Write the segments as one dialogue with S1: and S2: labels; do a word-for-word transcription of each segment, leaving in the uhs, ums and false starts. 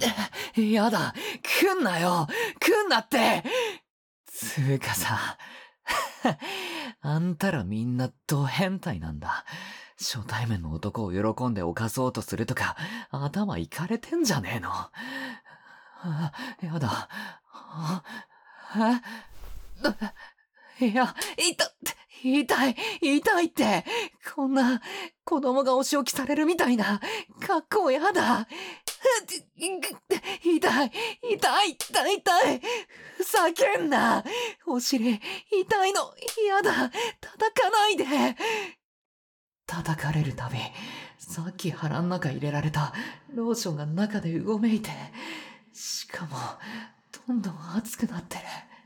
S1: やだ、来んなよ。来んなって。つうかさ、あんたらみんなド変態なんだ。初対面の男を喜んで犯そうとするとか、頭いかれてんじゃねえの。あ、やだ。あ、え、いや、痛っ、痛い、痛いって。こんな、子供がお仕置きされるみたいな、格好やだ。痛い、痛い、痛い、痛い。ふざけんな。お尻、痛いの、嫌だ。叩かないで。叩かれるたび、さっき腹ん中入れられたローションが中でうごめいて、しかも、どんどん熱くなってる。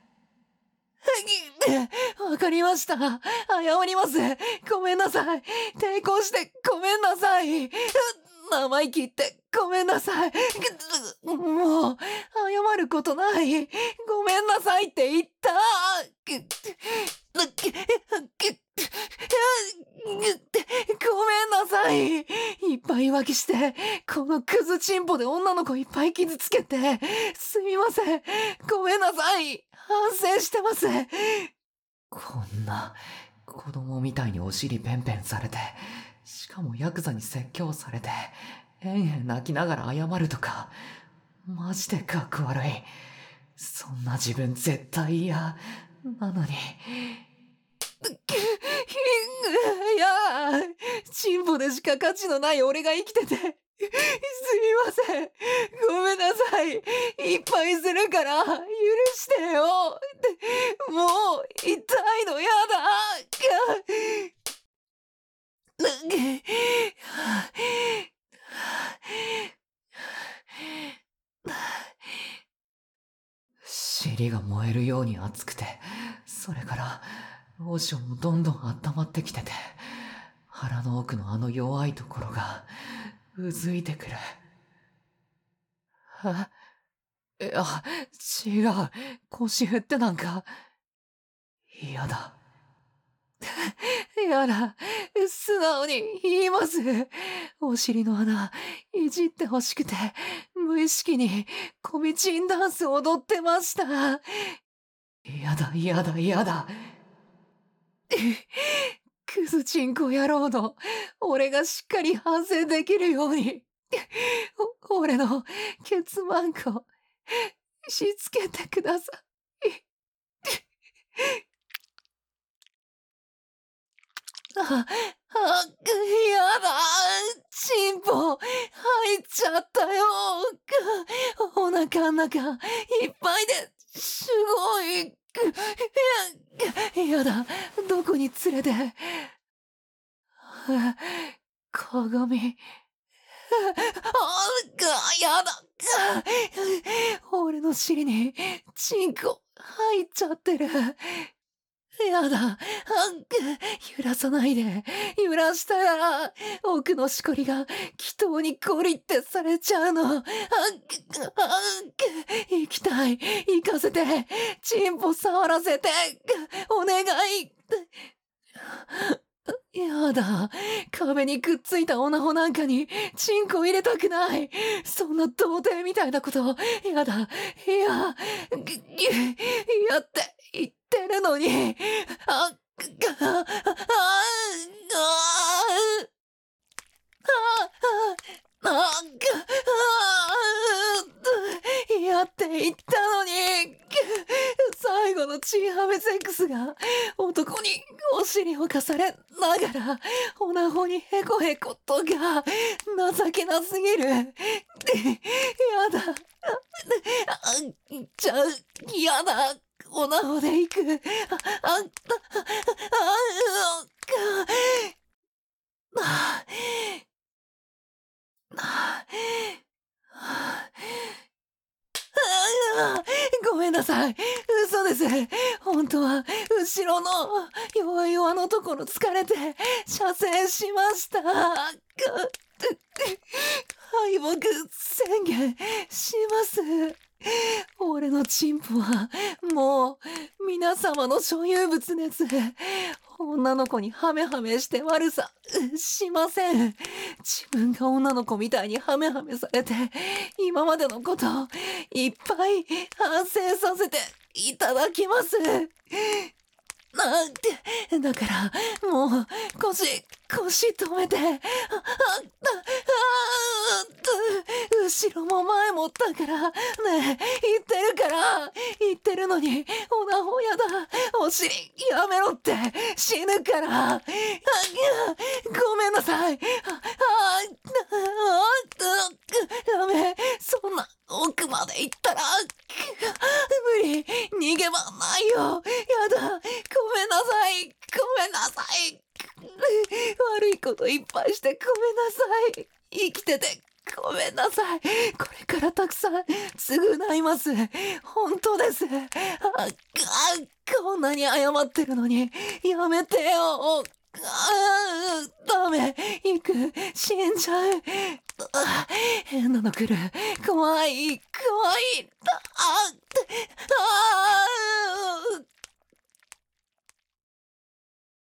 S1: わかりました。謝ります。ごめんなさい。抵抗してごめんなさい。生意気言ってごめんなさい。もう、謝ることない。ごめんなさいって言った。ごめんなさい。いっぱい浮気して、このクズチンポで女の子いっぱい傷つけて、すみません。ごめんなさい。反省してます。こんな、子供みたいにお尻ペンペンされて、しかもヤクザに説教されて、えんえん泣きながら謝るとか、マジでかっこ悪い。そんな自分絶対嫌。なのに。いや、チンポでしか価値のない俺が生きてて、すみません。ごめんなさい。いっぱいするから、許してよ。もう、痛いのやだ。尻が燃えるように熱くて、それから、ローションもどんどん温まってきてて、腹の奥のあの弱いところが、うずいてくる。あ、いや、違う。腰振ってなんか、嫌だ。やだ。素直に言います。お尻の穴、いじってほしくて、無意識に、コミチンダンス踊ってました。やだ、やだ、やだ。クズチンコ野郎の、俺がしっかり反省できるように、お俺のケツマンコ、しつけてください。あ、あ、やだ。チンポ、入っちゃったよ。お腹ん中、いっぱいで、すごい。や、やだ。どこに連れて。鏡。あ、が、やだ。俺の尻に、チンコ、入っちゃってる。やだ。揺らさないで。揺らしたら、奥のしこりが、祈祷にゴリってされちゃうの。あ、行きたい。行かせて。チンポ触らせて。お願い。やだ。壁にくっついたオナホなんかに、チンコ入れたくない。そんな童貞みたいなこと、やだ。いや、やって言ってるのに。あ、あ、あ、あ、あ、あ、やって言ったのに。最後のチンハメセックスが男にお尻をかされながらオナホにヘコヘコとが情けなすぎる。やだ。ちゃう。やだ。オナホで行く。あ、あ、あ、あ、あ、あ、ごめんなさい。嘘です。本当は、後ろの弱々のところ疲れて、射精しました。敗北宣言します。俺のチンポは、もう、 皆様の所有物です。女の子にハメハメして悪さしません。自分が女の子みたいにハメハメされて、今までのこといっぱい反省させていただきます。なんて、だから、もう、腰、腰止めて、あ、あ、あ、あ、後ろも前もだから、ねえ、言ってるから、言ってるのに、オナホやだ、お尻、やめろって、死ぬから、あ、ごめんなさい、あ、あ、あ、ダメ、そんな奥まで行ったら、無理、逃げ場ないよ、やだ、ごめんなさい、ごめんなさい。悪いこといっぱいしてごめんなさい。生きててごめんなさい。これからたくさん償います。本当です。あ、あ、こんなに謝ってるのに、やめてよ。あ、ダメ。行く。死んじゃう。あ、変なの来る。怖い。怖い。あ、